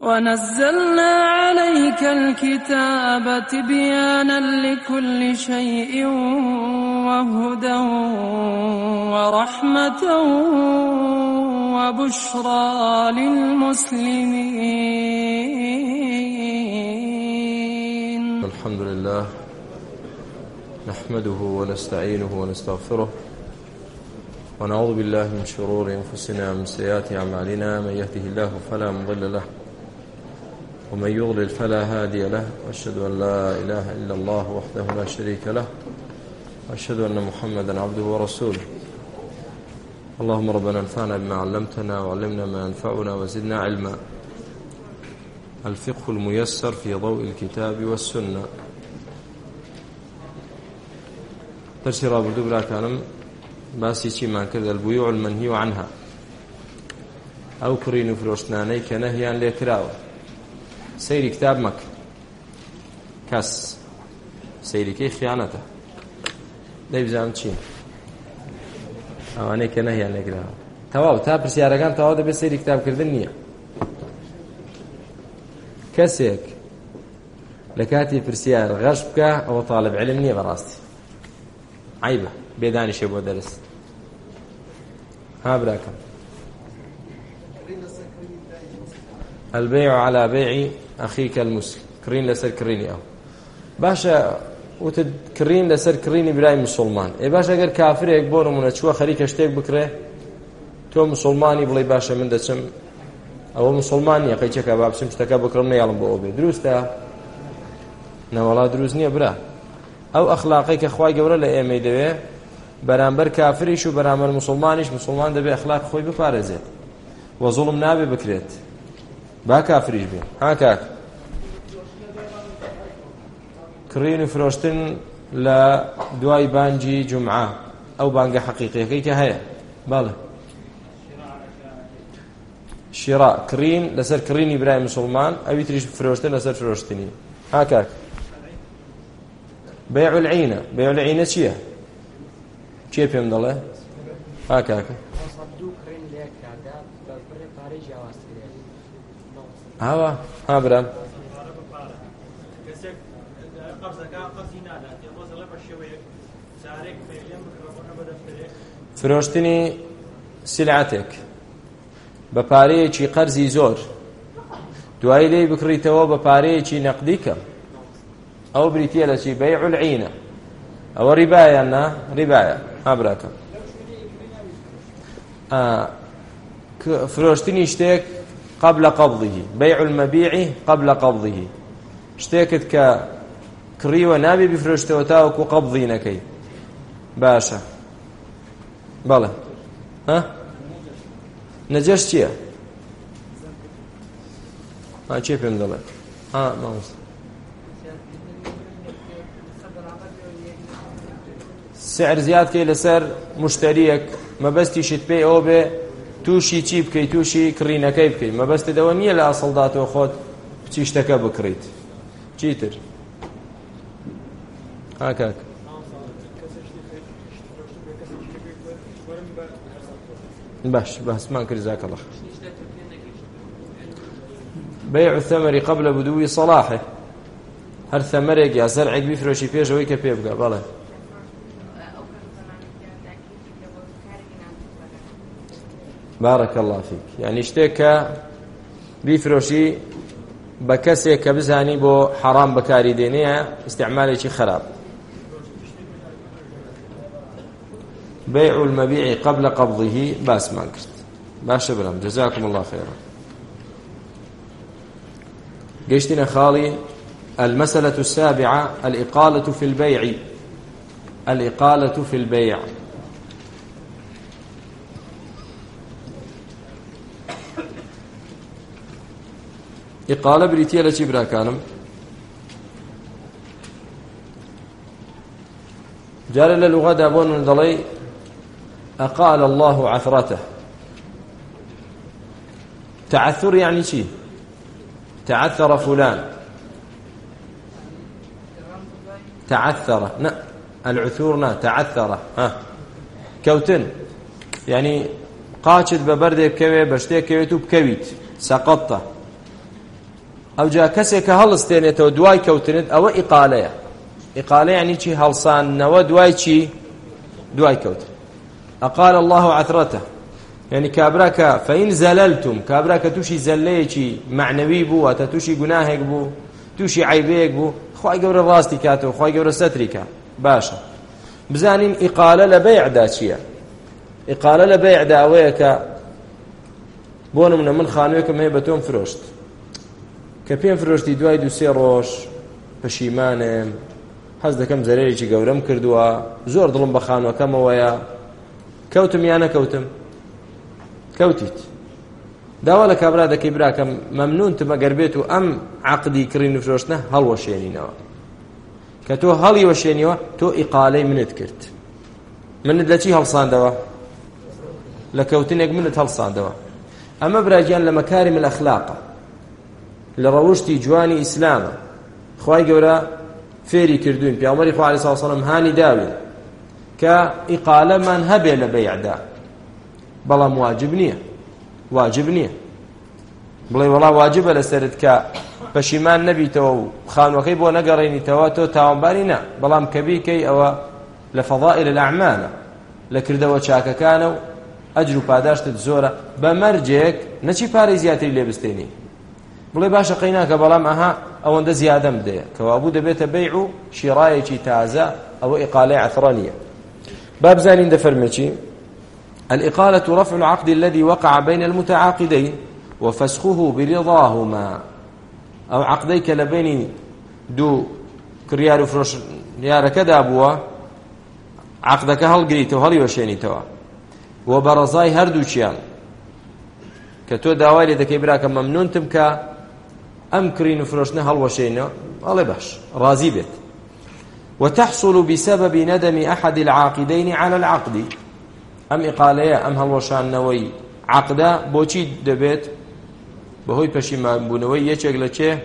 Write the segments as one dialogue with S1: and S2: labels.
S1: ونزلنا عليك الكتاب تبيانا لكل شيء وهدى ورحمة وبشرى للمسلمين.
S2: الحمد لله نحمده ونستعينه ونستغفره ونعوذ بالله من شرور أنفسنا ومن سيئات أعمالنا. من يهده الله فلا مضل له ومن يضلل فلا هادي له، وأشهد أن لا إله إلا الله وحده لا شريك له، وأشهد أن محمدا عبده ورسوله. اللهم ربنا انفعنا بما علمتنا وعلمنا ما ينفعنا وزدنا علما. الفقه الميسر في ضوء الكتاب والسنة. درسي رابردو بلا كانم باسی چیمان کرد البيوع المنهي عنها ئەو کڕین و فرۆشتنانەی کە نەهیان لێ کراوە. سەیری کتاب مەکە، کەس سەیریکەی خیانەتە. دەیبزانم چی ئەوانەی کە نەهیان لێ کراوە. تەواو تا پرسیارەکان تەواو دەبێت سەیری کتابکردن نییە. کەسێک لە کاتی پرسیار غەش بکە ئەوە تاڵب عیلم نییە بەڕاستی، عیبە، بێدانیشێ بۆ دەرس. ها براکەم، البيع على بيع أخيك المسلم. كرين لسر كريني أو باشا وتد كرين لسر كريني براي مسلمان. إيه باشا أجر كافر يكبر ومن تشوى خريك اشتيك بكره تو مسلماني بلاي باشا من دسم أو مسلماني يقيتش كباب سمشتك بكرمنا يعلم بأوبي دروسته نولا دروسني برا أو أخلاقي كخواي جورا لأيمي دوي برامبر كافريش وبرامبر مسلمانيش. مسلمان دبي أخلاق خوي بفارزه وظلم نابي بكريت با کافریش بێ. ها کاک کڕین و فرۆشتن لە دوای بانگی جومعە، ئەو بانگە حەقیقیەکەی کە هەیە. بەڵێ شیڕا کڕین لەسەر کڕینی برای مسلمان، ئەوی تریش فرۆشتن لەسەر فرۆشتنی. ها کاک بەیع العینە. بەیع العینە چییە؟ چیە پێم دەڵێ؟ ها کاکە هوا ها برام فرۆشتنی سلعتێک بە پارەیەکی قەرزی زۆر دوای لێی بکڕیتەوە بە پارەیەکی نەقدی کەم، ئەو بریتیە لە چی؟ بەیع العینە. ئەوە ڕیبایە نا؟ ڕیبایە. ها براکەم فرۆشتنی شتێک قبل قبضه، بيع المبيع قبل قبضه. شتێکت کە کڕیوە نابێ بفرۆشتەوە تاوەکو قەبضی نەکەی. باشە بەڵێ ها نەجەش چییە؟ ها چێ پێم دەڵێ؟ ها مامۆستا سعر زیادکەی لەسەر مشتریەک، مەبەستیشت پێی ئەوە بێ تووشی چی بکەیت، تووشی کڕینەکەی بکەیت. مەبەستەوە نییە لە ئاسڵداتەوە خۆت بچی شتەکە بکڕیت. چیتر؟ ها کاک باش بەسمان کرد جزاکەڵڵاه. بيع الثمر قبل بدو صلاحه. هەر ثەمەرێک یا زەرعێک بیفرۆشی پێشەوەی کە پێ بگا. بەڵێ بارك الله فيك. يعني شتێک کە بیفرۆشی بە کەسێک کە بزانی بۆ حرام بەکاری دێنەیە، استعمالێکی خراپ. بيع المبيع قبل قبضه باسمان کرد. باشە برام جزاكم الله خيرا. گەشتینە خاڵی المسألة السابعة الإقالة في البيع. الإقالة في البيع. إقالة بريتية لشي براكانم جار للغة دابون من ضلي أقال الله عثرته. تعثر يعني شي تعثر فلان، تعثر العثور تعثر كوتن يعني قاچت ببردێک بکەوێ بە شتێک کەوێت و بکەویت سەقەتە ئەو جا کەسێک کە هەڵستێنێتەوە دوای کەوتنت ئەوە ئیقالەیە. ئیقالە یعنی چی؟ هەڵسانەوە دوای چی؟ دوای کەوتن. ئەقال الله عثرته، یعنی کابرا کە فەئین زەلەلتم، کابرا کە تووشی زەلەیەکی معنەوی بوو، واتە تووشی گوناهێک بوو، تووشی عیبەیەک بوو، خوای گەورە ڕاستی کاتەوە، خوای گەورە سەتری کات. باشە بزانین ئیقالە لە بەیعدا چییە؟ ئیقالە لە بەیعدا ئەوەیە کە بۆ نمونە من خانوویەکم هەیە بە تۆم فرۆشت، کە پێم فرۆشتی دوای 2-3 ڕۆژ پەشیمانم، حەز دەکەم زەرێکی گەورەم کردووە، زۆر دڵم بە خانووەکەمەوەیە، کەوتم یان نەکەوتم؟ کەوتیت. داوا لە کابرا دەکەی براکەم مەمنونتم ئەگەر بێت و ئەم عەقدی کڕین و فرۆشتنە هەڵوەشێنینەوە. کە تۆ هەڵی وەشێنیوە تۆ ئیقالەی منت کرد. منت لە چی هەڵساندەوە؟ لە کەوتنێک منت هەڵساندەوە. ئەمە براگیان لە مەکارم الئەخلاقە، لە ڕەوشتی جوانی ئیسلامە. خوای گەورە فێری کردوین، پێغەمبەری خوا عەلەیهی سەڵاتو وەسەلام هانی داوین کە ئیقالەمان هەبێ لە بەیعدا، بەڵام واجب نییە. واجب نییە بڵێ وەڵا واجبە لەسەرت کە پەشیمان نەبیتەوە و خانووەکەی بۆ نەگەڕێنیتەوە تۆ تاوانباری نا، بەڵام کە بیکەی ئەوە لە فەضائل الأعمالە، لە کردەوە چاکەکانە و ئەجر و پاداشتت زۆرە، بە مەرجێک نەچی پارەی زیاتری لێ بستێنی. بڵێ باشە قەیناکە، بەڵام ئەها ئەوەندە زیادەم بدەیە، کەوابوو دەبێتە بەیع و شیڕایەکی تازە، ئەوە ئیقالەی عەثرە نییە. با بزانین دەفەرمێ چی؟ الإقالة رفع العقد الذي وقع بين المتعاقدين وفسخه برضاهما. أو عقديك لبين دو كريار وفروش يارك دابوا عقدك هل قريتو هل يوشينيتوا وبرزاي هردو شيان كتو داوالي دكي براك ممنون تمكا أم كرين وفروشنا هل وشينا الله باش راضي بيت. وتحصل بسبب ندم أحد العاقدين على العقد. ئەم ئیقالەیە ئەم هەڵوەشانەوەی عەقدە بۆچی دەبێت؟ بەهۆی پەشیمانبوونەوەی یەکێک لە چێ؟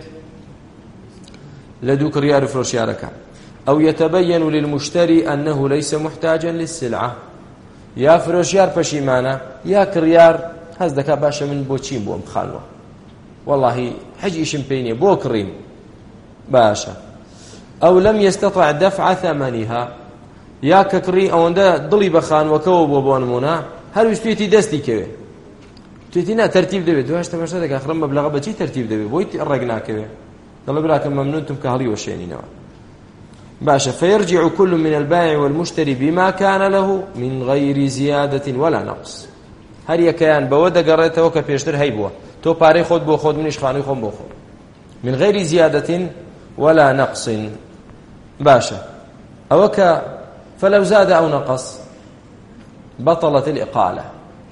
S2: لە دوو کڕیار و فرۆشیارەکان. ئەو يتبين للمشتري أنه ليس محتاجا للسلعة، یا فرۆشیار پەشیمانە یا کڕیار هەست دەکا باشە من بۆچیم بۆ ئەم خانووە، وەڵاهی حەج ئیشم پێی نییە بۆ کڕیم باشە. ئەو لم يستطع دفع ثمنها، یا کە کڕی ئەوەندە دڵی بە خانووەکەەوە بۆ نمونە هەرویست توێتی دەستی کەوێ، توێتی نا تەرتیب دەبێت، دوهاش تەماشا دەکا خڕم مەبلەغە بەچی تەرتیب دەبێت بۆی ڕێک ناکەوێ، دەڵێ براکەم مەمنونتم کە هەڵی وەشێنینەوە. باشە فيرجع كل من البائع والمشتري بما كان له من غير زيادة ولا نقص. هەر یەکەیان بەوە دەگەڕێتەوە کە پێشتر هەی بووە، تۆ پارەی خۆت بۆ خۆت، منیش خانووی خۆم بۆ خۆم، من غير زيادة ولا نقص. باشە ئەوە کە فلو زاد أو نقص بطلت الإقالة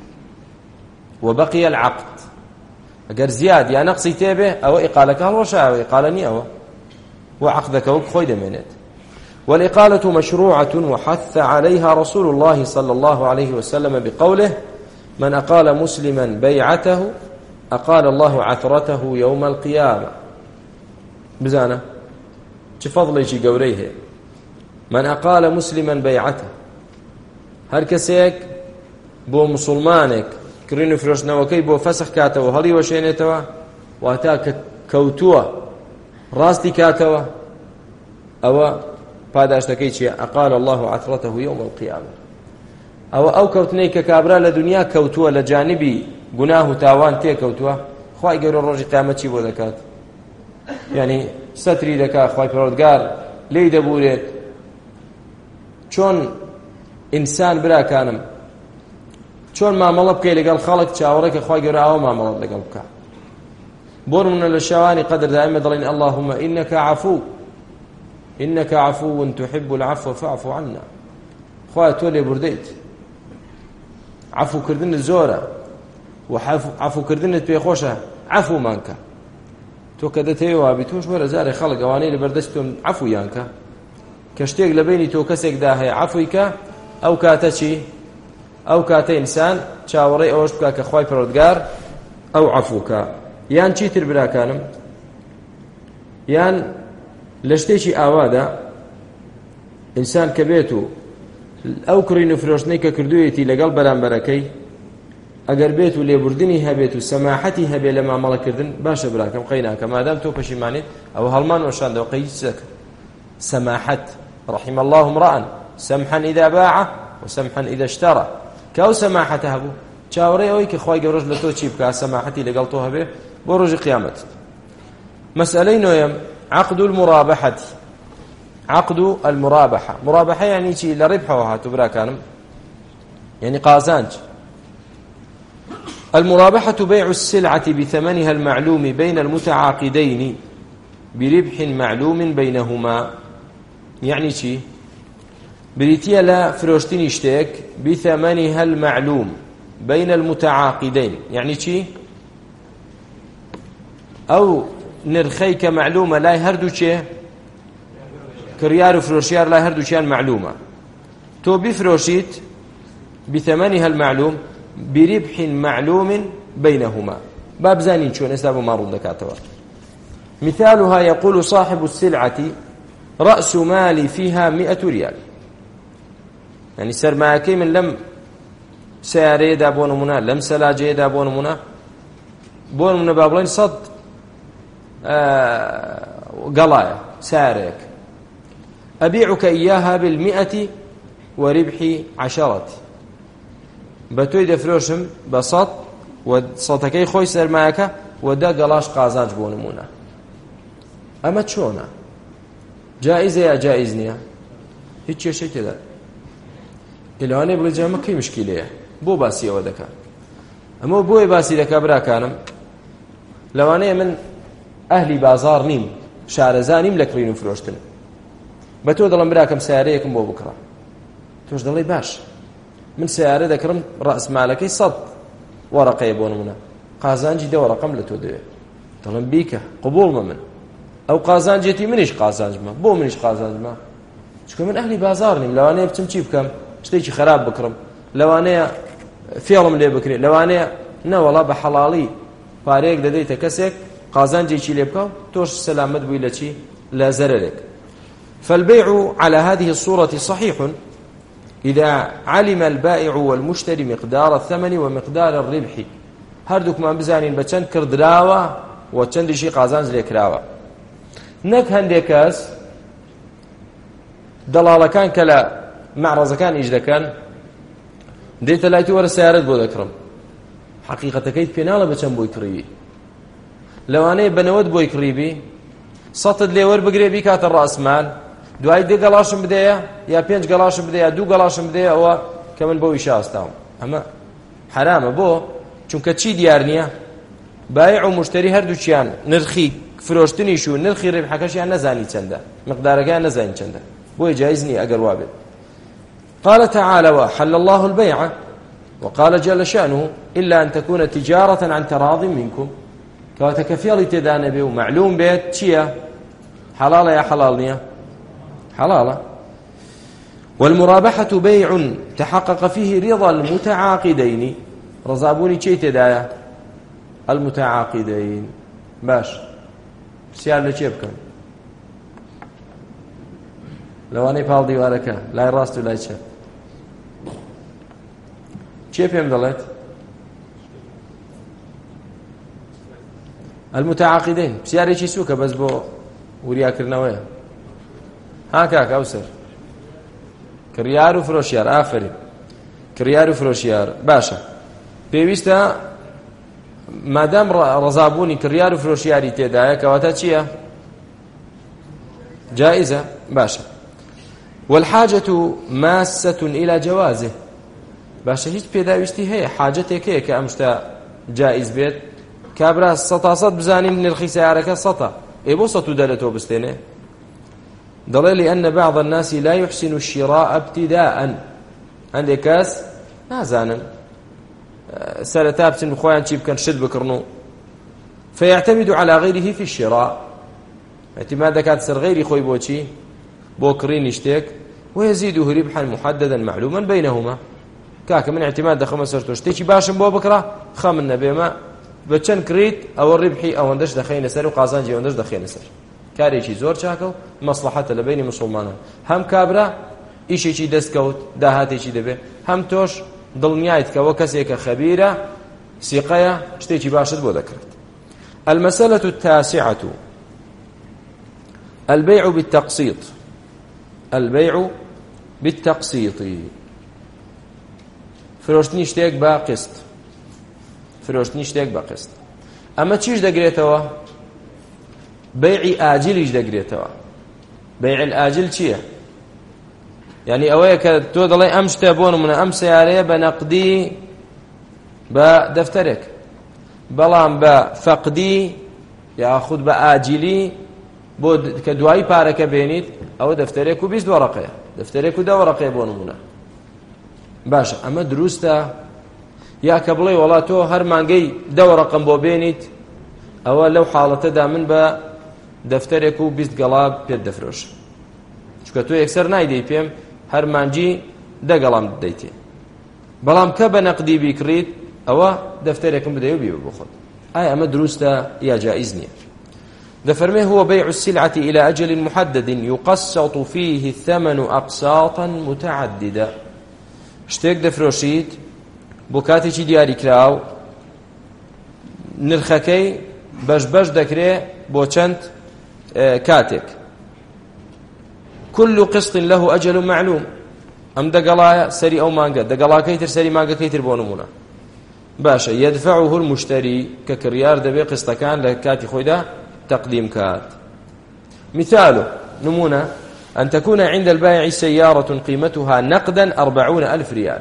S2: وبقي العقد. أجر زياد يا نقصي تابه أو إقالك هل وشاء أو إقالني أو وعقدك وخيد منت. والإقالة مشروعة وحث عليها رسول الله صلى الله عليه وسلم بقوله من أقال مسلما بيعته أقال الله عثرته يوم القيامة. بزانة تفضل يجي قوريه من أقال مسلما بيعته، هر کەسێک بۆ مسلمانێک کڕین و فرۆشتنەوەکەی بۆ فەسخ کاتەوە هەڵی وەشێنێتەوە، واتە کە کەوتووە ڕاستی کاتەوە، ئەوە پاداشتەکەی چییە؟ أقال الله عثرته يوم القيامة. ئەو کەوتنەی کە کابرا لە دنیا کەوتووە لە جانبی گوناه و تاوان تێکەوتووە، خوای گەورە ڕۆژی قیامەت چی بۆ دەکات؟ یعنی سەتری دەکات، خوای پەروەردگار لێی دەبورێت. چۆن ئینسان براکانم چۆن مامەڵە بکەی لەگەڵ خەڵک چاوەڕێکە خوای گەورە ئەوە مامەڵەت لەگەڵ بکە. بۆ نمونە لە شەوانی قەدر دائمە دەڵێن اللهم إنك عفو إنك عفو تحب العفو فاعف عنا. خوای تۆ لێبوردەیت، عفوکردنت زۆرە و عفوکردنت پێخۆشە، عفومان کە. تۆ کە دەتەوێ وابی تۆش وەرە زارێ خەڵک ئەوانەی لەبەردەست تۆم عفویان کە، کە شتێک لە بینی تۆ کەسێکدا هەیە عفوی کە، ئەو کاتە چی؟ ئەو کاتە ئینسان چاوەڕێی ئەوەش بکە کە خوای پەروەردگار ئەو عفوکە. یان چیتر براکانم؟ یان لە شتێکی ئاوادا ئینسان کە بێت و ئەو کڕین و فرۆشتنەی کە کردوویەتی لەگەڵ بەرامبەرەکەی ئەگەر بێت و لێبوردنی هەبێت و سەماحەتی هەبێت لە مامەڵەکردن باشە براکەم قەی ناکە مادام تۆ پەشیمانیت ئەوە هەڵمان وەشاندەوە قەی چەکە سەماحەت رحم الله امرأ سمحا إذا باع وسمحا إذا اشترى كاو سماحته هبو چاوەڕێ ئەوەی کە خوای گەورەش لە تۆ چی بکات سەماحەتی لەگەڵ تۆ هەبێ بۆ ڕۆژی قیامەت. مەسئلەی نۆیەم عقد المرابحة. عقد المرابحة مرابحة يعني چی لە ڕیبحەوە هاتوو براکانم يعني قازانج. المرابحة بيع السلعة بثمنها المعلوم بين المتعاقدين بربح معلوم بينهما يعني چی بريتيا لا فروشتني شتيك بثمنها المعلوم بين المتعاقدين يعني چی أو نرخيك معلومة لا هردو چه كريار وفروشيار لا هردو چيان معلومة تو بفروشيت بثمنها المعلوم بربح معلوم بينهما باب زانين شون اسابو مارون دكاتوا. مثالها يقول صاحب السلعة رأس مالي فيها 100 ريال يعني سرماكي من لم سياري دا بونمنا لم سلاجي دا بونمنا بابلين صد قلايا ساريك أبيعك إياها 100 وربحي 10 بتوي دفروشم بسط وسطكي خوي سرماكا ودا قلاش قازانج بونمنا أما تشونا جائزة يا جائز نية هيك شيء كذا الآن يبغى جامع كي مشكلة بو باسي ودك أما بو باسي لك برا كانم لو أنا من أهلي بازار نيم شارزانيم لكرينو فروشتن بتو ضل براكم سياريكم بو بكرة توش ضلي باش من سيارة ذكرم رأس مالك صد ورقة يبونمنا قازانجي ده ورقم لتودي ضل بيك قبول من أو قازانجيتي منيش قازانج ما بو منيش قازانج ما شكون من أهلي بازار نيم لو أنا بتمشي بكم شتيجي خراب بكرم لو أنا فيرم لي بكري لو أنا نا والله بحلالي فاريك دديت كسك قازانجي شي لبكو توش سلامت بويلا شي لا زرلك. فالبيع على هذه الصورة صحيح إذا علم البائع والمشتري مقدار الثمن ومقدار الربح هردوك ما بزانين بچند كردراوة وچند شي قازانج ليكراوة نك هنديكاس دلالكان كلا معرضكان إجدكان ديت لايتي ورا سيارات بو ذكرم حقيقة كيد بينالا بچن بو يكريبي لو أنا بنود بو يكريبي سطد لي ور بقريبي كات الرأس مال دوای دێ گەڵاشم بدەیە یا 5 گەڵاشم بدەیە 2 گەڵاشم بدەیە ئەوە کە من بۆ ئیشاستاوم ئەمە حرامە بۆ چونکە چی دیار نییە بایع و مشتری هەردووچیان نرخی فرۆشتنیش و نرخی ڕێبحەکەشیان نەزانی چەندە مقدارەکەیان نەزانی چەندە بۆیە جایز نییە ئەگەر وا بێت. قال تعالى وحل الله البيع وقال جل شأنه إلا أن تكون تجارة عن تراض منكم كواتا كفيلي تدان بي ومعلوم بيت چيا حلال يا حلال نيا حلال. والمرابحة بيع تحقق فيه رضا المتعاقدين رزابوني چي تدايا المتعاقدين باش سيار لچي بكم لواني پال دیوارەکە لای ڕاست و لای چەپ چێ پێم دەڵێت المتعاقدين پرسیارێکی سووکە بەس بۆ وریاکردنەوەیە ها کاک ئەوسەر کڕیار و فرۆشیار ئافرین کڕیار و فرۆشیار باشە پێویستە مادام ڕزابوونی کڕیار و فرۆشیاری تێدایە کەواتە چییە جائزة باشە. والحاجة ماسة إلى جوازه باشە هیچ پێداویستی هەیە حاجەتێک هەیە کە ئەم شتە جائز بێت کابرا 100 بزانیم نرخی سیارەکە 100 ئێ بۆ 100 دەرێتەوە بستێنێ دەڵێ لأن بعض الناس لا يحسن الشراء ابتداء هەندێک کەس نازانن سەرەتا بچن خۆیان چی بکەن شت بکڕن و فيعتمد على غيره في الشراء اعتماد دەکات سەر غەیری خۆی بۆچی بۆ کڕینی شتێک ويزيده ربحا محددا معلوما بينهما کاکە من اعتماد دەخەمە سەر تۆ شتێکی باشم بۆ بکڕە خەمن نەبێمە بە چەند کڕیت ئەوە ڕیبحی ئەوەندەش دەخەینە سەر و قازانجی ئەوەندەش دەخێنە سەر کارێکی زۆر چاکە و مەسلحەتە لە بینی مسڵمانان هەم کابرا ئیشێکی دەستکەوت داهاتێکی دەبێ هەم تۆش دڵنیایت کەەوە کەسێکە خەبیرە سیقەیە شتێکی باشت بۆ دەکرێت. المسألة التاسعة البيع بالتقسيط. البيع بالتقسيط فرۆشتنی شتێک بە قسط. فرۆشتنی شتێک بە قسط. ئەمە چیش دەگرێتەوە؟ بەیعی ئاجلیش دەگرێتەوە. بەیع الئاجل چییە؟ یعنی ئەوەیە کە تۆ دەڵێ ئەم شتە بۆ نمونە ئەم سیارەیە بە نەقدی بە دەفتەرێک، بەڵام بە فەقدی یاخود بە ئاجلی بۆ کە دوایی پارەکە بێنیت ئەوە دەفتەرێک و 22 وەرەقەیە، دەفتەرێک و 10 وەرەقەیە بۆ نمونە. باشە ئەمە دروستە؟ یا کە بڵێ وەڵا تۆ هەر مانگەی 10 وەرەقەم بۆ بێنیت ئەوە لەو حاڵەتەدا من بە دەفتەرێک و 20 گەڵاب پێت دەفرۆش، چونکە تۆ یەکسەر نایدەی پێم هەر مانجی 10 گەڵام دەیتێ. بەڵام کە بە نەقدی بیکڕیت ئەوە دەفتەرێکم بدەی و بیبە بۆ خۆت. ئایا ئەمە دروستە یا جائز نییە؟ دەفەرمێ هو بيع السلعة إلى أجل محدد يقسط فيه الثمن أقساطا متعددة. شتێک دەفرۆشیت بۆ کاتێکی دیاری کراو، نرخەکەی بەش دەکرێت بۆ چەند کاتێک. كل قسط له أجل معلوم. ئەم دەگەڵایە سەری ئەو مانگە، دەگەڵاکەی تر سەری مانگەکەی تر بۆ نمونە. باشە يدفعه المشتري کە کڕیار دەبێ قسطەکان لە کاتی خۆیدا تقديم كات. مثاله نمونة أن تكون عند البائع سيارة قيمتها نقدا 40,000 ريال.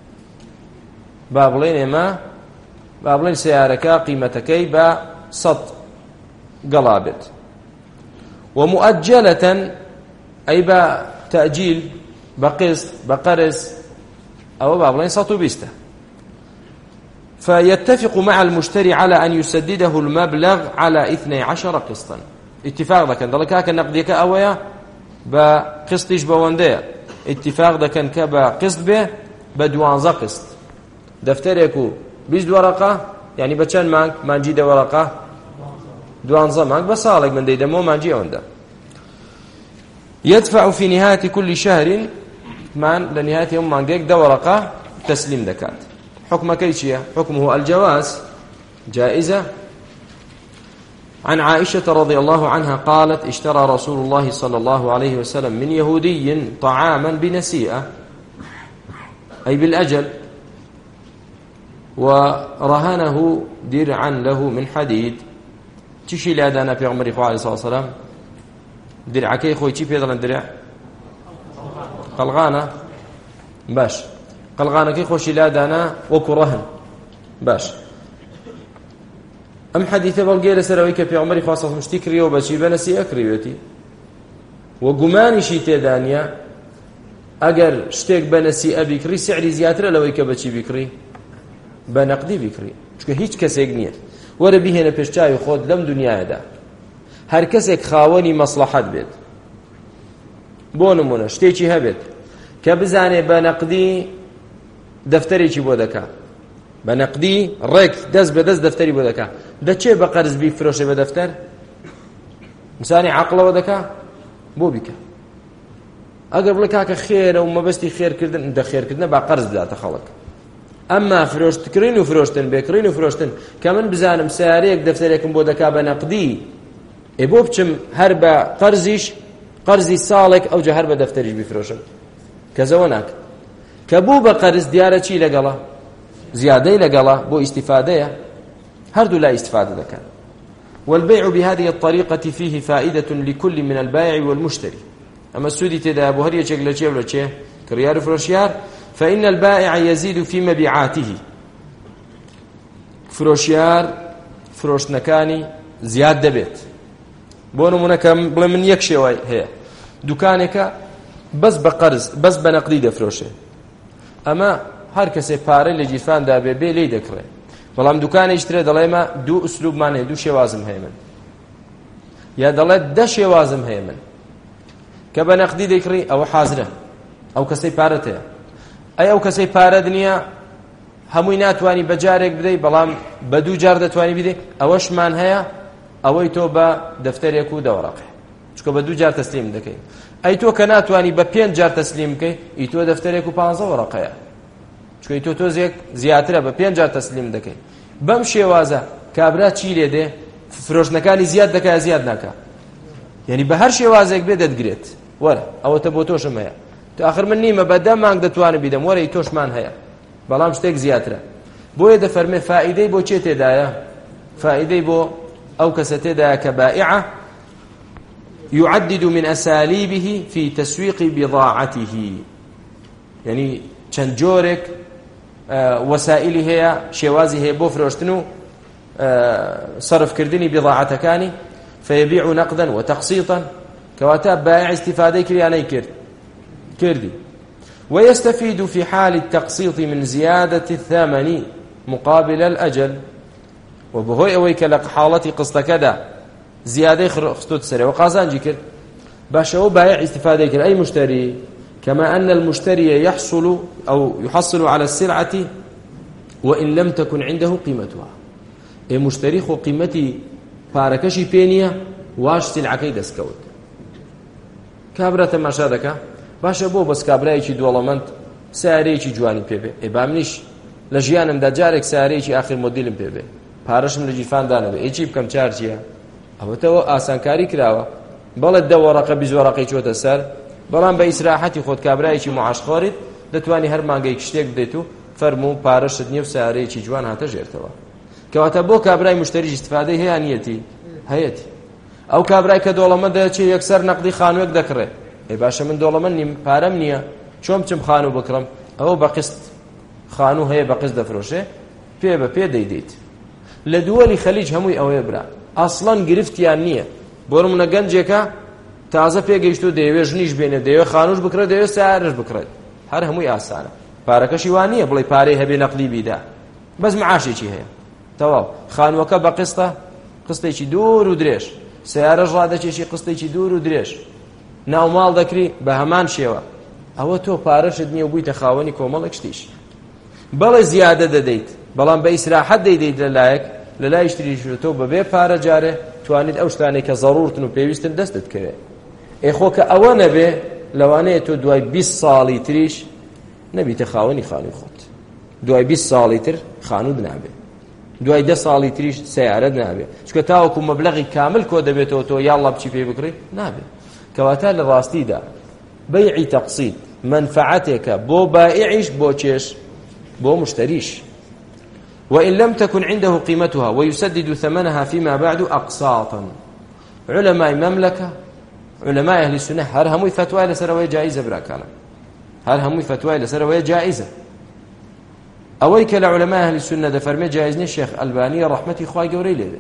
S2: بابلين سيارك قيمتكي ب100 قلابت، ومؤجلة أي بتأجيل بقسط بقرض أو بابلين 120. فيتفق مع المشتري على أن يسدده المبلغ على 12 قسطا. اتفاق ذا كان ذلك نقديك أويا بقسطش بوندية، اتفاق ذا كان كبقسط به بدوانزا قسط. دفتريكو 20 ورقة يعني بچن مانجي 2 ورقة دوانزا مانج بصالك من ديدا مو مانجي عنده. يدفع في نهاية كل شهر لنهاية يوم مانجيك 2 ورقة تسليم دكات. حكم كيشية حكمه الجواز جائزة. عن عائشة رضي الله عنها قالت اشترى رسول الله صلى الله عليه وسلم من يهودي طعاما بنسيئة أي بالأجل، ورهنه درعا له من حديد. تشي لادانا في عمر عليه الصلاة والسلام درع كي خوي تشي بيضلن درع قلغانة باش قلغانەکەی خۆشی لادانا وەکو ڕەهن. باش ئەم حەدیثە بەڵگەیە لەسەرەوەی کە پێغەمبەری خوا سەڵ شتی کڕیەوە بەچی بەنەسی ئەکڕیوێتی، و گومانیشی تێدا نییە ئەگەر شتێک بەنەسی ئەبیکڕی سعری زیاترە لەوەی کە بەچی بیکڕی بە نەقدی بیکڕی، چونکە هیچ کەسێک نییە وەرە بیهێنە پێشچاوی خۆت لەم دنیادا هەر کەسێک خاوەنی مەسلەحەت بێت. بۆ نمونە شتێکی هەبێت کە بزانێ بە نەقدی دەفتەرێکی بۆ دەکا، بە نەقدی ڕێک دەست بە دەست دەفتەری بۆ دەکا، دەچێ بە قەرز بیفرۆشێ بە دەفتەر؟ مسانی عەقڵەوە دەکا بۆ بیکە. ئەگەر بڵێ کاکە خێرە و مەبەستی خێرکردن دە خێرکردنە با قەرز بداتە خەڵک. ئەمما فرۆشتکردن و فرۆشتن بێکڕین و فرۆشتن کە من بزانم سیارەیەک دەفتەرێکم بۆ دەکا بە نەقدی، بۆ بچم هەر بە قەرزی ساڵێک ئەوجا هەر بە دەفتەریش بیفرۆشم، کەزەوە ناکە. کە بوو بە قەرز دیارە چی لەگەڵە؟ زیادەی لەگەڵە بۆ ئیستیفادەیە، هەردوو لا ئیستیفادە دەکەن. والبيع بهذه الطريقة فيه فائدة لكل من البائع والمشتري. أما السودي تدا بو هر يچك لچه ولا چه كريار فروشيار، فإن البائع يزيد في مبيعاته. فروشيار فروشنكاني زياد دبيت. بۆ نمونە بڵێ من یەک شێوە هەیە، دوکانێکە بەس بە قەرز بەس بە نەقدی دەفرۆشێ، ئەمە هەر کەسێ پارەی لە جیرفاندا بێ لێی دەکڕێ. بەڵام دوکانێکی ترێ دەڵێمە 2 ئوسلوبمان هەیە، 2 شێوازم هەیە من، یا دەڵێت 10 شێوازم هەیە من، کە بە نەقدی دەیکڕی ئەوە حازرە، ئەو کەسەی پارەت هەیە. ئەو کەسەی پارەت نییە هەمووی ناتوانی بە جارێک بدەی، بەڵام بە 2 جار دەتوانی بدەی، ئەوەشمان هەیە، ئەوەی تۆ بە دەفتەرێک و دەوەڕەقێ، چکە بە 2 جار تەسلیم دەکەی. ئەی تۆ کە ناتوانی بە 5 جار تەسلیم بکەی، ئەی تۆ دەفتەرێک و 15 وەرەقەیە، چکە تۆ تۆزێک زیاترە بە 5 جار تەسلیم دەکەی. بەم شێوازە کابرا چی لێ دێ فرۆشتنەکانی زیاد دەکا زیاد ناکا یعنی بە هەر شێوازێک بێ دەتگرێت وەرە ئەوەتە بۆ تۆشم هەیە تو آخر من نیمە بە 10 مانگ دەتوانم بیدەم وەرە تۆشمان هەیە بەڵام شتێک زیاترە بۆیە دەفەرمێ فائیدەی بۆ چێ تێدایە فائیدەی بۆ ئەو کەسە تێدایە کە بائعە يعدد من أساليبه في تسويق بضاعته يعني چەند جۆرێک وەسائلی هەیە شێوازی هەیە بۆ فرۆشتن و صرفکردنی بضاعەتەکانی فيبيع نقدا وتقسيطا كواتا بائع استفادة كرياني كردي ويستفيد في حال التقسيط من زيادة الثمن مقابل الأجل وبهوي أويك لك حالتي قسط كذا زيادة خستوت سري وقازان جيكر باشا بائع استفادة كر أي مشتري كما أن المشتري يحصل على السلعة وإن لم تكن عنده قيمتها أي مشتري خو قيمتي باركشي بينيا واش سلعكي دسكوت كابرا تماشا دكا باشا بو بس كابرايكي دولمنت ساريكي جواني بيبي اي بامنيش لجيانم دا جارك ساريكي اخر موديلم بيبي پارشم لجيفان دانا بي ايجي بكم چارجيا او تو آسانكاري كراوا بلد دو ورقه بيز ورقه چوتا سر بلان با اسراحتي خود كابرايكي معاش خورد دتواني هر مانگي كشتيك بديتو فرمو پارشت نيو ساريكي جوان هاتا جيرتوا كواتا بو كابراي مشتري استفاده هي انيتي هيتي او كابراي كدولمن دا چي يكسر نقدي خانوك دكره اي باشا من دولمن نيم پارم نيه چوم چم خانو بكرم او بقسط خانو هي بقسط دفروشه پي به پي ديديت لدول خليج هموي او يبرا اصلا گرفتيان نيه برمنا گنجيكا تازه پي گيشتو ديوي جنيش بينه ديوي خانوش بكره ديوي سعرش بكره هر هموي اسانه پاركشي وانيه بلاي پاري هبي نقدي بيدا بس معاشي چي هي تواو خانوكا بقسطه قسطي دور ودريش سيارة رادة چي قسطي دور ودريش ناو مال دكري بهمان شيوا او تو پارشت نيو بوي تخاوني كومالك شتيش بلا زيادة دديت بلان بإسراحة ديديت للا يشتري تو ببي پارا جاره توانيد اوشتاني كضرورتن وبيويستن دستت كره اخوك اوانا به لوانه تو دواي 20 سالي تريش نبي تخاوني خانو خود دواي 20 سالي تر خانو بنابه دوای 10 ساڵی تریش سیارەت نابێ چکە تاوەکو مەبلەغی کامل کۆ دەبێتەوە تۆ یاڵا بچی پێ بکڕی نابێ کەواتە لە ڕاستیدا بەیعی تەقسیط منفعەتێکە بۆ بائعیش بۆ چێش بۆ مشتریش وإن لم تكن عنده قيمتها ويسدد ثمنها فيما بعد أقساطا علماء مملكة علماء أهل السنة هر هموي فتوى لسروية جائزة براكانا هر هموي فتوى لسروية جائزة أويك لعلماء أهل السنة دفرمي جائزني الشيخ ألباني رحمتي خواهي قوري لذي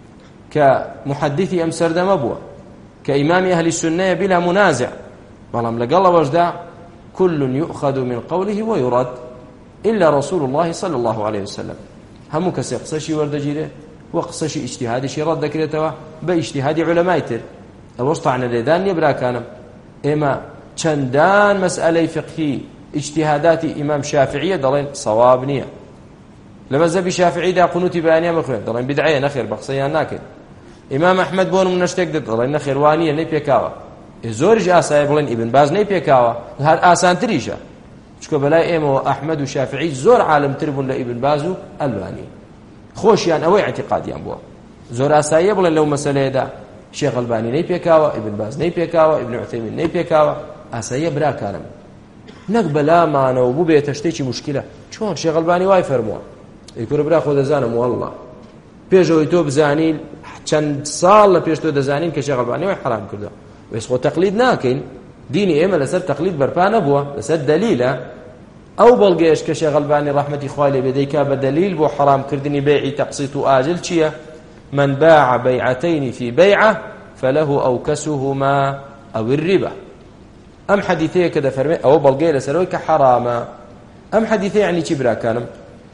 S2: كمحدثي أمسر دمبوة كإمام أهل السنة بلا منازع بلام لقال وجدع كل يؤخذ من قوله ويرد إلا رسول الله صلى الله عليه وسلم همو كسي قصشي وردجيره وقصشي اجتهادي شي رد ذكرتوا باجتهاد علماء تر أوسطعنا لذان يبرا كانم إما چندان مسألة فقهي اجتهادات إمام شافعية دلين صواب نية لمذهب الشافعي دا قنوتي بيانية مخوين دلين بدعية نخير بقصيان ناكل إمام أحمد بون من نشتك دلين نخير وانية نيبيكاوا زورج آسايا بلين ابن باز نيبيكاوا هاد آسان تريشا شكو بلاي إمو أحمد وشافعي زور عالم تربون لابن بازو الباني خوشيان أوي اعتقاديان بوا زور آسايا بلين لو مسألة دا شيخ الباني نيبيكاوا ابن باز نيبيكاوا ابن عثيمين نيبيكاوا آسايا برا كانم نقبلا معنا وبو بيتشتيكي مشكلة چون شيخ الباني واي فرموا يكون برا خود زانم والله بيجو تو بزانين چند سال پێش تۆ دەزانین کە شێخ ئەڵبانی وای حرام کردو وێس خۆ تەقلید ناکەین دینی ئێمە لەسەر تەقلید بەرپا نەبووە لەسەر دەلیلە ئەو بەڵگەیەش کە شێخ ئەڵبانی ڕەحمەتی خوای لێ بێ دەیکا بە دەلیل بۆ حرامکردنی بەیعی تەقسیط و ئاجل چییە من باع بيعتين في بيعة فله أوكسهما أو الربا أم حديثية كذا فرمي أو بلغي لسروي كحرامة أم حديثية يعني كبرا كانم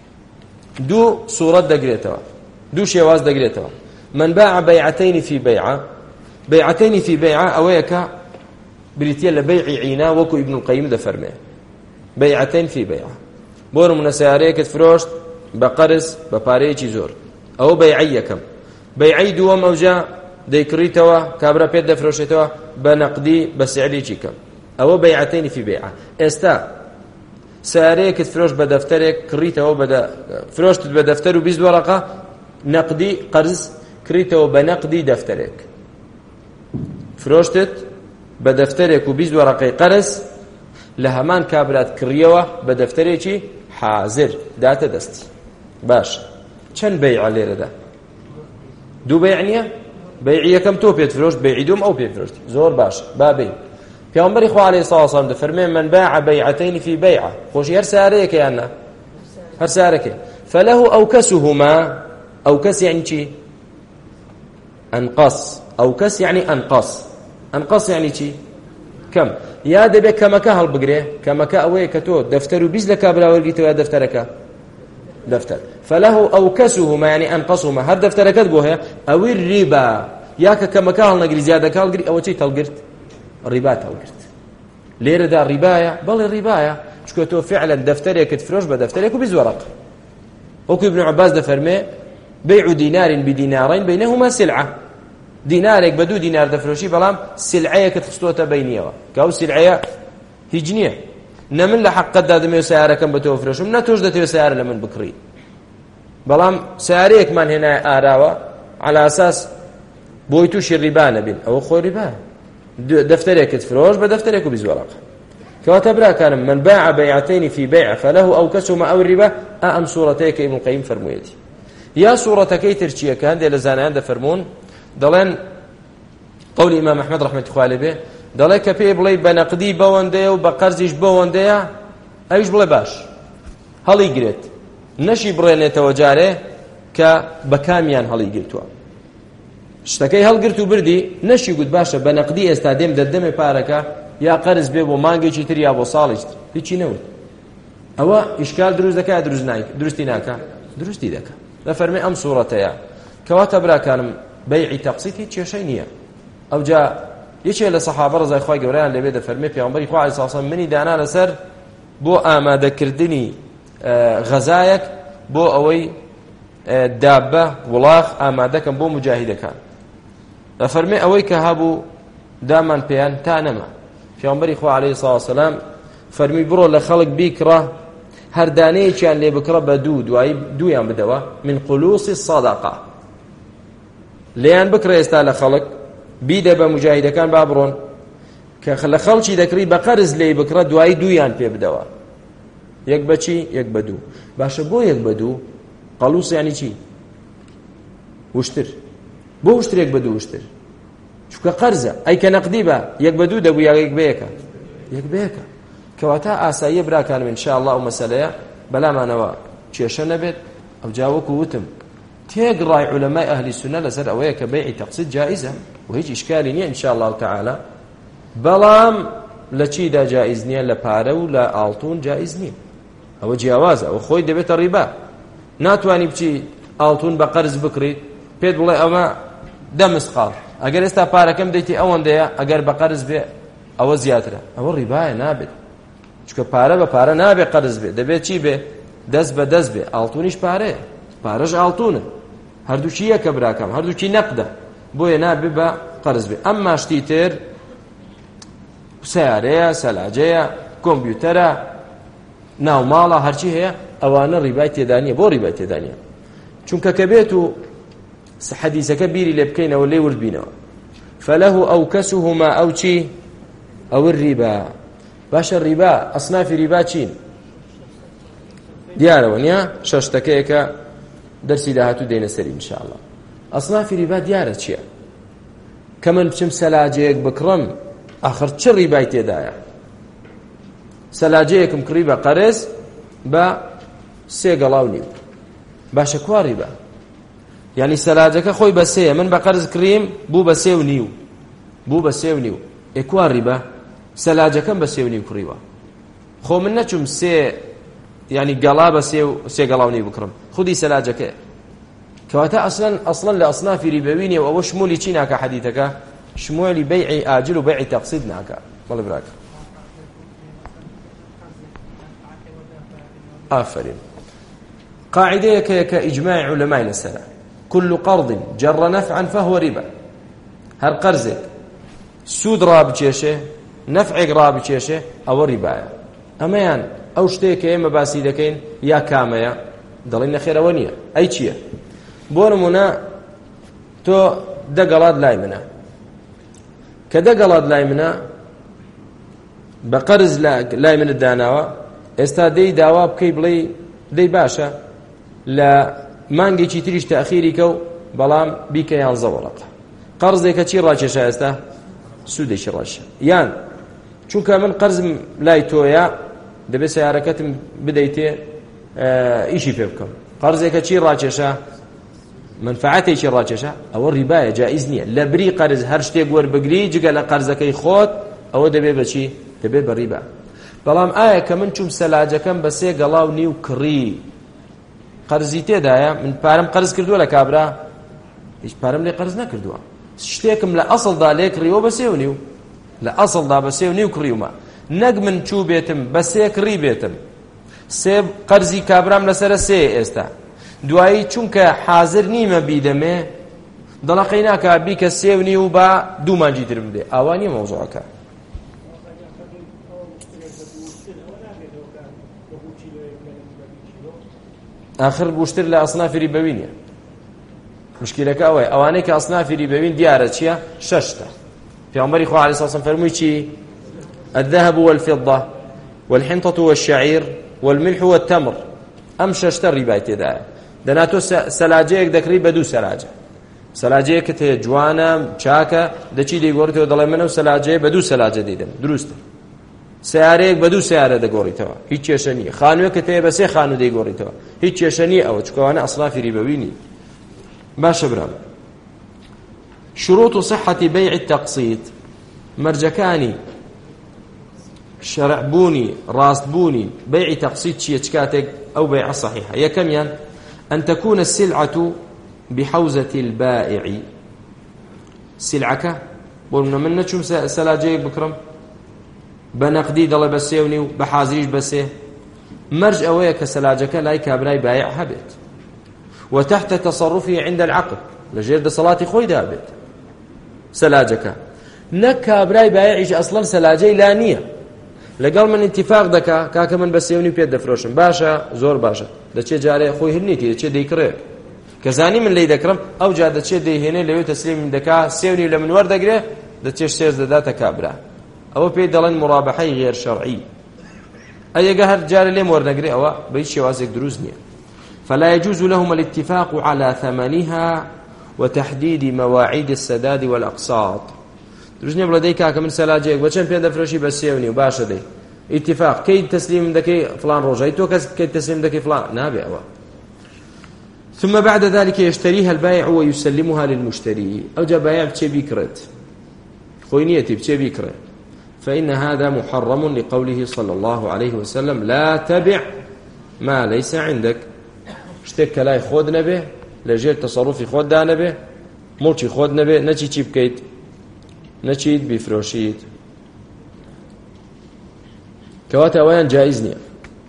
S2: دو صورة دقريتها دو شواز دقريتها من باع بيعتين في بيعة بيعتين في بيعة أويك بريتيا لبيع عينا وكو ابن القيم ده فرمي بيعتين في بيعة بور من سياريك تفروشت بقرس بباريتي زور أو بيعية كم بيعي دو موجة ديكريتوا كابرا بيد دفروشتوا بنقدي بسعري كم أو بيعتين في بيعة استا سیارەیەکت فرۆش بە دەفتەرێک کڕیتەوە فرۆشتت بە دەفتەر و 20 وەرەقە نەقدی قەرز کڕیتەوە بە نەقدی دەفتەرێک فرۆشتت بە دەفتەرێک و 20 وەرەقەی قەرز لە هەمان کابرات کڕیەوە بە دەفتەرێکی حازر داتە دەستی باش چەند بەیع لێرەدا دوو بەیع نییە بەیعی یەکەم تۆ پێت فرۆشت بەیعی دوم ئەو پێ فرۆشتی زۆر باش با بەی پیامبری خوا علیه الصلاة والسلام دەفەرمێ من باع بيعتين في بيعة خۆشی هەر سارەیەکە یاننا هەر سارەکە فله أوكسهما أوكس يعني چی أنقص أوكس يعني أنقص يعني چی كم يا دەبێ کەمەکە هەڵبگرێ کەمەکە ئەوەیە کە تۆ دەفتەر و 20 لە کابرا وەرگیتەوە یا دەفتەرەکە دفتر فله أوكسهما يعني أنقصهما هر دفتركت بوها أو الربا ياك كما كان نقري زيادة كالقري أو شيء تلقرت الربا تلقرت ليرة دا الرباية بل الرباية شكوتو فعلا دفترك تفرش بدفترك وبزورق وكو ابن عباس دفرمي بيع دينار بدينارين بينهما سلعة دينارك بدو دينار دفروشي بلام سلعية كتخصوتها بينيها كاو سلعية هجنية نمن لحق قد دادمي سيارة كم بتوفرشم نتوجد تيو سيارة لمن بكري بلام سياريك من هنا آراوة على أساس بويتوش الربا نبين أو خوي ربا دفترك تفروش بدفترك بزورق كواتبرا كان من باع بيعتين في بيع فله أوكسهما أو الربا أم صورتيك ابن القيم فرمويتي يا صورتكي ترشيا كان دي لزانان دفرمون دلين قول إمام أحمد رحمة الله عليه دەڵێ کە پێ بڵێ بە نەقدی بەوەندەیە و بە قەرزیش بەوەندەیە ئەویش بڵێ باش هەڵی گرێت نەشی بڕێنێتەوە جارێ کە بە کامیان هەڵی گرتووە شتەکەی هەڵگرت و بردی نەشی گوت باشە بە نەقدی ئێستا دێم دەردەمێ پارەکە یا قەرز بێ بۆ مانگێکی تر یا بۆ ساڵێکی تر هیچی نەوت ئەوە ئیشکال دروست دەکات دروستی ناکە دروستی دەکات دەفەرمێ ئەم سوورەتەیە کەواتە براکانم بەیعی تەقسیط هیچ کێشەی نییە ئەوجا یەکێ لە سەحابە ڕەزای خوای گەورەیان لەبێ دەفەرمێ پێغەمبەری خوا عەلەیهی سەلام منی دانا لەسەر بۆ ئامادەکردنی غەزایەک بۆ ئەوەی دابە وڵاغ ئامادەکەم بۆ مجاهیدەکان دەفەرمێ ئەوەی کە هەبوو دامان پێیان تا نەما پێغەمبەری خوا عەلەیهی سەلام فەرمی بڕۆ لە خەڵک بیکڕە هەر دانەیەکیان لێ بکڕە بە دوایی دوویان بدەوە من قولوسی الصەدەقە لێیان بکڕە ئێستا لە خەڵک بیدە بە مجاهیدەکان با بڕۆن کە لە خەڵکی دەکڕی بە قەرز لێی بکڕە دوایی دوویان پێ بدەوە یەک بە چی یەک بە دوو باشە بۆ یەک بە دوو قەلووس یعنی چی وشتر بۆ وشتر یەک بە دوو وشتر چونکە قەرزە ئەی کە نەقدی بە یەک بە دوو دەبوو یا یەک بە یەکە یەک بە یەکە کەواتە ئاساییە براکانم ئینشاءالله ئەو مەسەلەیە بەلامانەوە کێشە نەبێت ئەوجا وەکو وتم تێگڕای عولەمای ئەهلی سونە لەسەر ئەوەیە کە بەیعی تەقسیط جائزە و هیچ ئیشکالی نییە ئینشاء الله تعالی بەڵام لە چیدا جائز نییە لە پارە و لە ئاڵتون جائز نییە ئەوە جیاوازە ئەوە خۆی دەبێتە ڕیبا ناتوانی بچی ئاڵتون بە قەرز بکڕیت پێت بڵێ ئەمە 10 مسقال ئەگەر ئێستا پارەکەم دەیتی ئەوەندەیە ئەگەر بە قەرز بێ ئەوە زیاترە ئەوە ڕیبایە نابێت چونکە پارە بە پارە نابێ قەرز بێ دەبێت چی بێ دەست بە دەست بێ ئاڵتونیش پارەیە پارەش ئاڵتونە هەردووچی یەکە براکەم هەردووچی نەقدە بۆیە نابێ بە قەرز بێ ئەمما شتی تر سیارەیە سەلاجەیە کۆمپیوتەرە ناوماڵە هەرچی هەیە ئەوانە ڕیبای تێدا نییە بۆ ڕیبای تێدا نییە چونکە کە بێت و حەدیسەکە بیری لێ بکەینەوە لێ وردبینەوە فله أوكسهما ئەو چی ئەو الربا باشە ڕیبا ئەسنافی ڕیبا چین دیارەوە نییە شەشتەکەیەکە دەرسی داهاتوو دێنە سەری ئینشاءالله ئەسنافی ڕیبا دیارە چییە کە من بچم سەلاجەیەک بکڕم ئاخر چ ڕیبای تێدایە سەلاجەیەکم کڕی بە قەرز بە 3 گەڵاو نیو باشە کوا ڕیبا یعنی سەلاجەکە خۆی بە 3 من بە قەرز کڕیم بوو بە 3 و نیو بوو بە 3 و نیو ئێکوا ڕیبا سەلاجەکەم بە 3 و نیو کڕیوە خۆ من نەچوم 3 يعني قلابة سي قلاوني بكرم خذي سلاجك كواتا أصلا لأصناف ربويني وأو شمولي تشيناك حديثك شمولي بيعي آجل وبيعي تقصيدناك والله براك آفرين قاعدة كإجماع علماء السنة كل قرض جر نفعا فهو ربا هر قرزك سود رابط يشه نفعك رابط يشه أو ربا أما يعني ئەو شتێک کە ئێمە باسی دەکەین یا کامەیە دەڵێن نەخێرەوە نییە ئەی چییە بۆ نمونە تۆ دەگەڵات لای منە کە دەگەڵات لای منە بە قەرز لای منت داناوە ئێستا دەی داوا بکەی بڵێ دەی باشە لە مانگێکی تریش تەخیری کە و بەڵام بیکە 11 وەڵقە قەرزێکە چی ڕاکێشە ئێستا سوودێکی ڕاکێشە یان چونکە من قەرزم لای تۆیە دەبێت سیارەکەتم بدەیتێ ئیشی پێ بکەم قەرزێکە چی ڕاکێشە منفعەتێکی ڕاکێشە ئەوە ڕیبایە جائز نییە لە بری قەرز هەر شتێک وەربگری جگە لە قەرزەکەی خۆت ئەوە دەبێت بەچی دەبێت بە ڕیبا بەڵام ئایا کە من چوم سەلاجەکەم بە 3 گەڵاو نیو کڕی قەرزی تێدایە من پارەم قەرز کردووە لە کابرا هیچ پارەم لێ قەرز نەکردووە شتێکم لە ئەسڵدا لێ کڕیەوە بە 3.5 لە ئەسڵدا بە 3.5 کڕیومە نەک من چوو بێتم بە 3 کڕی بێتم 3 قەرزی کابرام لەسەر 3 ئێستا دوایی چونکە حاضر نیمە بیدەمێ دڵەقەی ناکا بیکە 3.5 و بە 2 مانجی تر بدێ ئاوا نییە مەوزوعەکە آخر بوشتر لە ئەسنافی ریبەوی نییە مشکلەکە ئەوەیە ئەوانەی کە ئەسنافی ریبەوین دیارە چییە 6 پێغەمبەری خوا عەلەیهی سەلام فەرمووی چی الذهب والفضة والحنطة والشعير والملح والتمر ئەم 6 ریبای تێدایە دەناتۆ سەلاجەیەک دەکڕی بە 2 سەلاجە سەلاجەیەکت هەیە جوانە چاکە دەچی دەیگۆڕیتەوە دەڵێ منە و سەلاجەیە بە 2 سەلاجە دەیدەم دروستە سیارەیەک بە 2 سیارە دەگۆڕیتەوە هیچ کێشە نییە خانوویەکت هەیە بە 3 خانوو دەیگۆڕیتەوە هیچ کێشە نییە ئەوە چکەوانە ئەسنافی ریبەوی نیە باشە برام شروط صحة بيع التقسيط مرجكاني شرعبوني راستبوني بيع تقسيط شيء أو بيع صحيحة يا كميان أن تكون السلعة بحوزة البائع سلعك بقولنا من نشوف سلاجي بكرم بنقدي ضل بسيوني بحازريش بسيه مرج أويا كسلاجك لا كابراي بايع هبت وتحت تصرفه عند العقد لجير صلاة خوي دابت سلاجك نكابراي بايعش أصلا سلاجي لا نية لەگەڵ من اتفاق دەکا کاکە من بە 3.5 پێت دەفرۆشم باشە زۆر باشە دەچێت جارێ خۆی هەرنیتی دەچێت دەیکڕێ کەزانی من لی دەکڕم ئەو جا دەچێت دەیهێنێ لەوێ تەسلیم دەکا 3.5 لە من وەردەگرێ دەچێت سێز دەداتە کابرا ئەوە پێی دەڵێن مڕابەحەی غێر شەرعی ئەگە هەر جارە لێم وەردەگرێ ئەوە بە هیچ شێوازێک دروست نییە فلا يجوز لهم الاتفاق على ثمنها وتحديد مواعيد السداد والأقساط دروست نییە بڵێ دەی کاکە من سەلاجەیەک بە چەند پێ دەفرۆشی بە 3.5 باشە دەی اتفاق كي تسليم دكي فلان رجعي تو كي تسليم دكي فلان نابع ثم بعد ذلك يشتريها البائع ويسلمها للمشتري أو جاء بائع بشي بيكرت خوينيتي بشي بيكرت فإن هذا محرم لقوله صلى الله عليه وسلم لا تبع ما ليس عندك اشتك لا يخود نبه لجير تصرفي خود دا نبه ملشي خود نبه نچي چي بكيت نچيد بفروشيد كواتا ويان جائز نية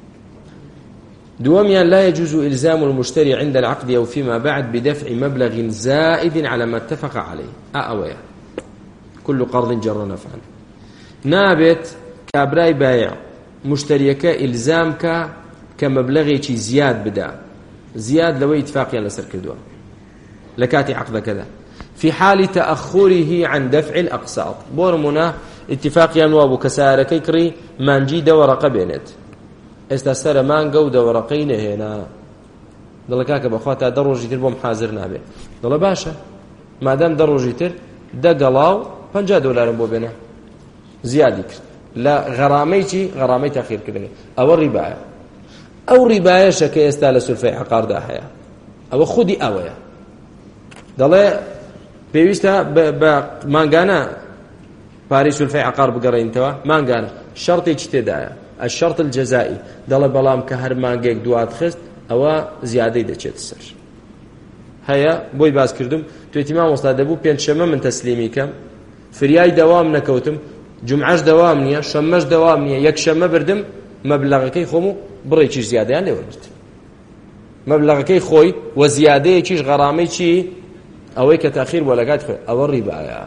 S2: دواميا لا يجوز إلزام المشتري عند العقد أو فيما بعد بدفع مبلغ زائد على ما اتفق عليه أويا كل قرض جر نفعا نابت كابراي بايع مشتريك إلزامك كمبلغي زياد بدا زياد لو اتفاقيا لسر كردوا لكاتي عقد كذا في حال تأخره عن دفع الأقساط بورمنا اتفاقيا وابو كساركي كري مانجي دورقه بينت استسر مانجا ودورقين هنا دڵ کاکە بەخوا تا دەڕۆژی تر بۆم حاضر نابێ دڵە باشە مادام دەڕۆژی تر دەگەڵاو $50 بۆ بێنە زیادی کرد لە غەرامەی چی غەرامەی تاخیرکردنی ئەوە ڕیبایە ئەو ڕیبایەشە کە ئێستا لە سولفەی عەقاردا هەیە ئەوە خودی ئەوەیە دەڵێ پێویستە بە مانگانە پارەی سولفەی عەقار بگەڕێنیتەوە مانگانە شەرتێکی تێدایە الشرط الجزائي دڵێ بەڵام کە هەر مانگێک دوات خست ئەوە زیادەی دەچێت سەر هەیە بۆی باس کردم توێتی مامۆستا دەبوو پێنجشەمە من تەسلیمی کەم فریای دەوام نەکەوتم جومعەش دەوام نییە شەممەش دەوام نییە یەکشەمە بردم مەبلەغەکەی خۆم و بڕێکیش زیادەیان لێوەرگرت مەبلەغەکەی خۆی و زیادەیەکیش غەرامەی چی ئەوەی کە تاخیر بۆ لە کاتی خۆی ئەوە ڕیبایە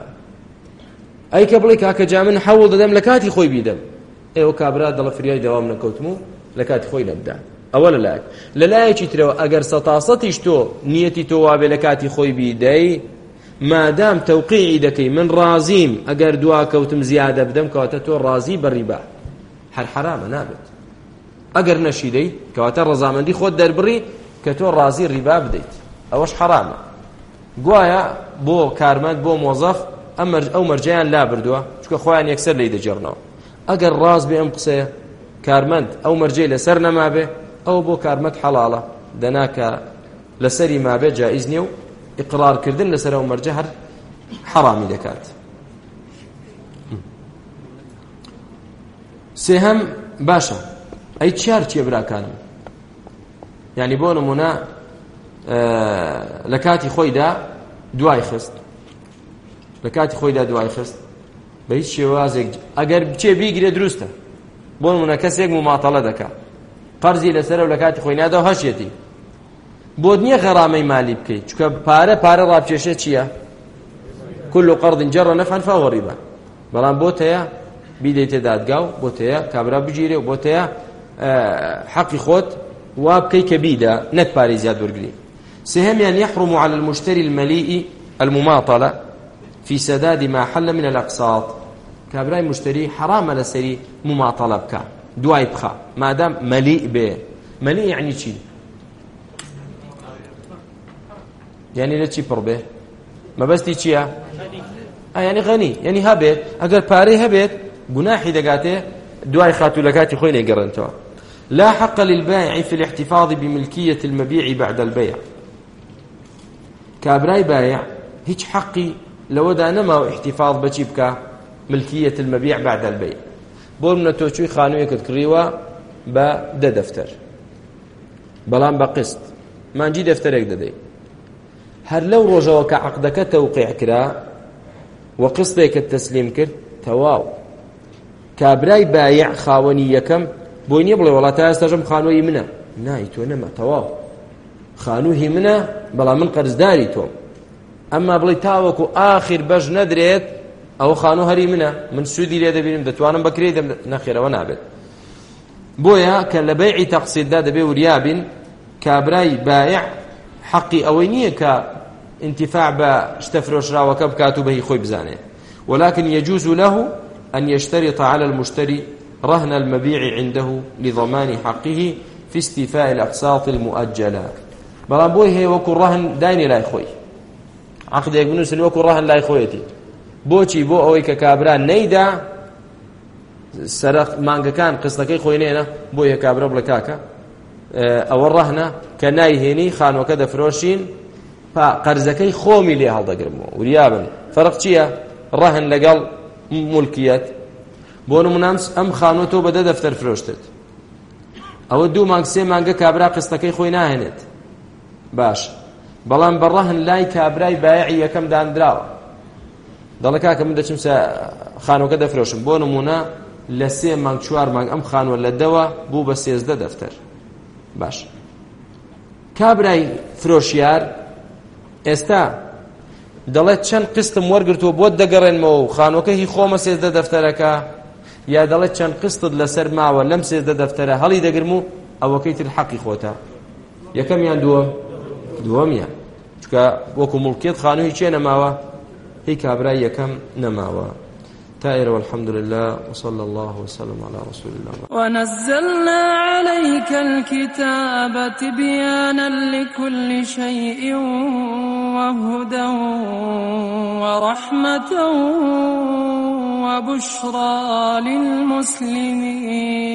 S2: ئەی کە بڵێ کاکە جا من حەوڵ دەدەم لە کاتی خۆی بیدەم ئێوە کابرا دڵە فریای دەوام نەکەوتم و لە کاتی خۆی نەبدا. ئەوە لەلایەکی ترەوە ئەگەر سەتاسەتیش تۆ نیەتی تۆ وابێ لە کاتی خۆی بیدەی مادام تەوقیعی دەکەی من ڕازیم ئەگەر دواکەوتم زیادە بدەم کەواتە تۆ ڕازی بە ڕیبا هەر حرامە نابێت. ئەگەر نەشیدەی کەواتە ڕەزامەندی خۆت دەربڕی کە تۆ ڕازی ڕیبا بدەیت ئەوەش حرامە. گوایە بۆ کارمەند بۆ مۆزەف ئەو مەرجەیان لا بردووە چونکە خۆیان یەکسەر لی دەجێڕنەوە. ئەگەر ڕاز بێ ئەم قسەیە کارمەند ئەو مەرجەی لەسەر نەمابێ ئەو بۆ کارمەند حەڵاڵە دەناکە لەسەری مابێ جائیز نییە و ئیقرارکردن لەسەر ئەو مەرجە هەر حەڕامی دەکات. سێهەم باشە ئەی چییە براکانم؟ یعنی بۆ نمونە لە کاتی خۆیدا دوای خست لە کاتی خۆیدا دوای خست بە هیچ شێوازێک ئەگەر بچێ بیگرێ دروستە. بۆ نمونە کەسێک مماتەڵە دەکات قەرزی لەسەرە و لە کاتی خۆی نادا و هەشێتی بۆ نییە غەرامەی مالی بکەیت چونکە پارە ڕابکێشە چییە؟ كل قرض جر نفعا فهو ربا. بەڵام بۆ تەیە بیدەیتە دادگا و بۆ تەیە کابرا بگیرێ و بۆ تەیە حەقی خۆت وا بکەی کە بیدا نەک پارەی زیاد وەرگری. سێهەمیان يحرم على المشتري المليء المماطلة في سداد ما حل من الأقساط. کابرای مشتری حرامە لەسەری مماطلە بکە دوای بخە مادام مەلیء بێ. مەلیء یعنی چی؟ یعنی لە چی پڕ بێ؟ مەبەستی چییە؟ یعنی غەنی یعنی هەبێت ئەگەر پارەی هەبێت گوناحی دەگاتێ دوای خاتوو لە کاتی خۆی نەیگەڕێنەوە. لا حق للبائع في الاحتفاظ بملكية المبيع بعد البيع. كابراي بائع هیچ حقی لەوەدا نەماوە احتفاظ بەچی بکە ملكية المبيع بعد البيع. بۆ منە تۆ چووی خانوویەکت کڕیوە بە 10 دەفتەر بەڵام بە قسط مانجی دەفتەرێک دەدەی هەر لەو ڕۆژەوە کە عەقدەکە تەوقیع کرا و قسطێکت تەسلیم کرد تەواو. کابرای بایع خاوەنی یەکەم بۆی نییە بڵێ وەڵا تا ئێستاژەم خانووی منە نای تۆ نەما تەواو خانووی منە بەڵام من قەرزداری تۆم. ئەمما بڵێ تاوەکو ئاخر بەش نەدرێت ئەوە خانوو هەری منە من سوودی لێ دەبینم دەتوانم بەکرێ نەخێرەوە نابێت. بۆیە کە لە بەیعی تەقسیددا دەبێ وریابین کابرای بایع حەقی ئەوەی نییە کە انتفاع بە شتە فرۆشراوەکە بکات و بەهی خۆی بزانێ. ولكن يجوز له أن يشترط على المشتري رهن المبيع عنده لضمان حقه في استيفاء الأقساط المؤجلة. بەڵام بۆی هەیە وەکو ڕەهن داینی لای خۆی عەقدێک بنووسن وەکو ڕەهن لای خۆیەتی. بۆچی؟ بۆ ئەوەی کە کابرا نەیدا سەرە مانگەکان قسطەکەی خۆی نێنە بۆ یە کابرا بڵێ کاکە ئەوە ڕەهنە کە نایهێنی خانووەکە دەفرۆشین قەرزەکەی خۆمی لێ هەڵدەگرمەوە وریابن. فەرق چییە؟ ڕەهن لەگەڵ مولکیەت. بۆ نمونە ئەم خانووە تۆ بە 10 دەفتەر فرۆشتت ئەوە 2 مانگ 3 مانگە کابرا قسطەکەی خۆی ناهێنێت باش بەڵام بە ڕەهن لای کابرای بایعی یەکەم دانراوە دەڵێ کاکە من دەچم خانووەکە دەفرۆشم بۆ نمونە لە 3 مانگ 4 مانگ ئەم خانووە لە 10 بوو بە 13 دەفتەر باش. کابرای فرۆشیار ئێستا دەڵێت چەند قستم وەرگرتووە بۆت دەگەڕێنمەوە و خانووەکە هی خۆمە 13 دەفتەرەکە یا دەڵێت چەند قستت لەسەر ماوە لەم 13 دەفتەرە هەڵی دەگرم و ئەوەکەی تر حەقی خۆتە. یەکەمیان دووەمیان چکە وەکو مڵکیت خانووی چێ نەماوە هی کابرای یەکەم نەماوە. تائر والحمد لله وصلى الله وسلم على رسول الله.
S1: ونزلنا عليك الكتاب تبيانا لكل شيء وهدى ورحمة وبشرى للمسلمين.